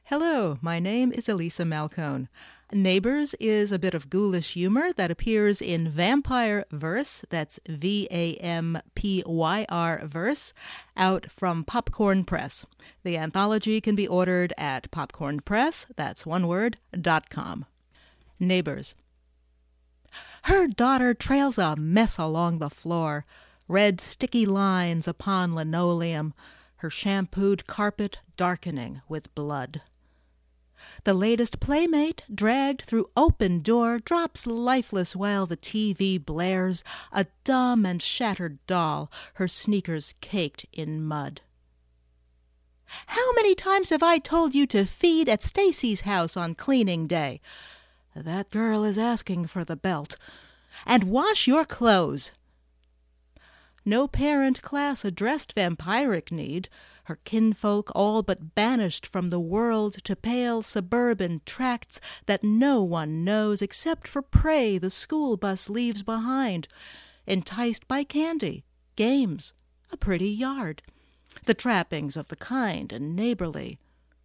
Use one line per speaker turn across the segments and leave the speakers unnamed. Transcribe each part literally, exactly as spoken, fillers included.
Hello, my name is Elisa Malcone. Neighbors is a bit of ghoulish humor that appears in Vampire Verse, that's V A M P Y R Verse, out from Popcorn Press. The anthology can be ordered at Popcorn Press, that's one word, dot com. Neighbors. Her daughter trails a mess along the floor, red sticky lines upon linoleum, her shampooed carpet darkening with blood. The latest playmate, dragged through open door, drops lifeless while the T V blares, a dumb and shattered doll, her sneakers caked in mud. How many times have I told you to feed at Stacy's house on cleaning day? That girl is asking for the belt. And wash your clothes. No parent class addressed vampiric need, her kinfolk all but banished from the world to pale suburban tracts that no one knows except for prey the school bus leaves behind, enticed by candy, games, a pretty yard, the trappings of the kind and neighborly.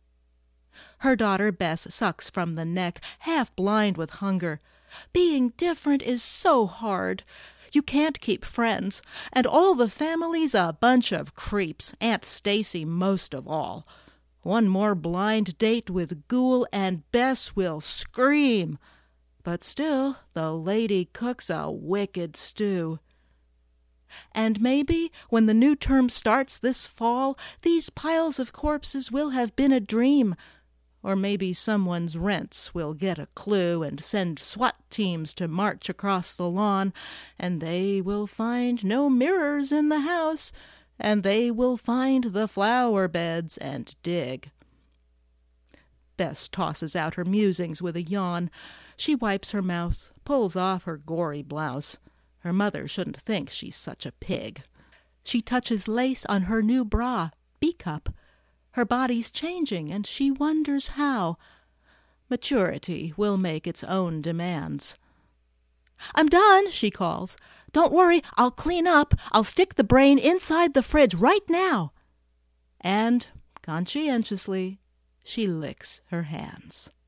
Her daughter Bess sucks from the neck, half blind with hunger. Being different is so hard. You can't keep friends, and all the family's a bunch of creeps, Aunt Stacy most of all. One more blind date with Ghoul and Bess will scream. But still, the lady cooks a wicked stew. And maybe, when the new term starts this fall, these piles of corpses will have been a dream. Or maybe someone's rents will get a clue and send SWAT teams to march across the lawn, and they will find no mirrors in the house, and they will find the flower beds and dig. Bess tosses out her musings with a yawn. She wipes her mouth, pulls off her gory blouse. Her mother shouldn't think she's such a pig. She touches lace on her new bra, B-cup. Her body's changing, and she wonders how. Maturity will make its own demands. "I'm done," she calls. "Don't worry, I'll clean up. I'll stick the brain inside the fridge right now." And, conscientiously, she licks her hands.